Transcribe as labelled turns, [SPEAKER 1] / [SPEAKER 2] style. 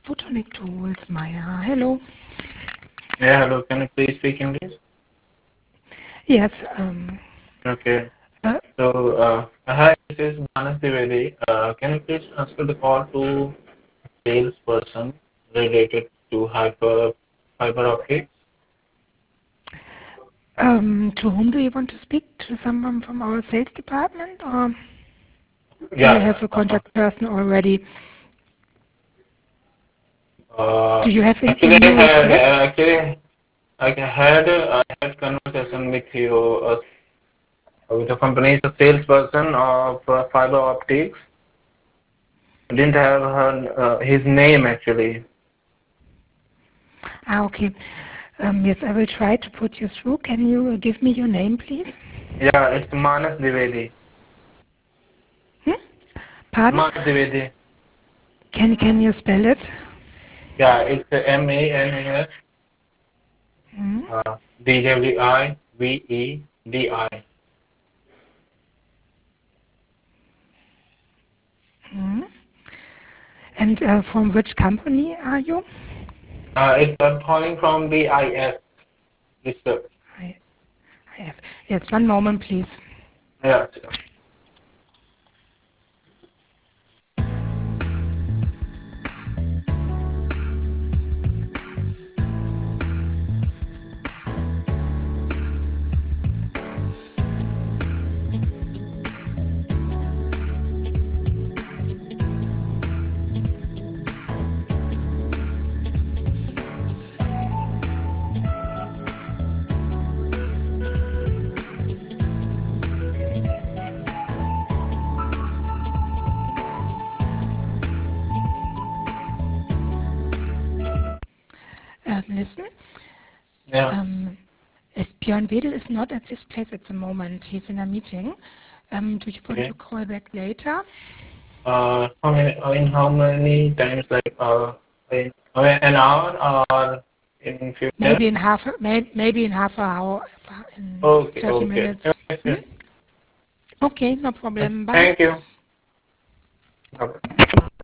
[SPEAKER 1] Photonic Tools, Maya. Hello.
[SPEAKER 2] Yeah, hello. Can you please speak English?
[SPEAKER 1] Yes.
[SPEAKER 2] Okay.
[SPEAKER 1] Uh,
[SPEAKER 2] Hi, this is Manas Dwivedi. Can you please transfer the call to salesperson related to fiber optics?
[SPEAKER 1] to whom do you want to speak? To someone from our sales department, or do you
[SPEAKER 2] Yeah,
[SPEAKER 1] have a
[SPEAKER 2] yeah.
[SPEAKER 1] contact person already?
[SPEAKER 2] Uh,
[SPEAKER 1] Do you have a
[SPEAKER 2] actually, I
[SPEAKER 1] new
[SPEAKER 2] had
[SPEAKER 1] request?
[SPEAKER 2] I had conversation with you with the company's salesperson of fiber optics. I didn't have his name actually.
[SPEAKER 1] Okay. Yes, I will try to put you through. Can you give me your name, please?
[SPEAKER 2] Yeah, it's Manas Dwivedi.
[SPEAKER 1] Hmm? Pardon?
[SPEAKER 2] Manas Dwivedi.
[SPEAKER 1] Can you spell it?
[SPEAKER 2] Yeah, it's Manas
[SPEAKER 1] Hmm?
[SPEAKER 2] Dwivedi.
[SPEAKER 1] Hmm? And from which company are you?
[SPEAKER 2] It's calling from the IS research.
[SPEAKER 1] I, I have. Yes, one moment, please.
[SPEAKER 2] Yeah.
[SPEAKER 1] Listen.
[SPEAKER 2] Yeah.
[SPEAKER 1] Um, Björn Wedel is not at this place at the moment. He's in a meeting. Do you want to
[SPEAKER 2] Okay.
[SPEAKER 1] call back later?
[SPEAKER 2] How many times like in an hour or in few minutes?
[SPEAKER 1] Maybe in half an hour, in
[SPEAKER 2] Okay.
[SPEAKER 1] 30
[SPEAKER 2] Okay.
[SPEAKER 1] minutes.
[SPEAKER 2] Yes,
[SPEAKER 1] Hmm?
[SPEAKER 2] yes.
[SPEAKER 1] Okay, no problem. Bye.
[SPEAKER 2] Thank you. Bye.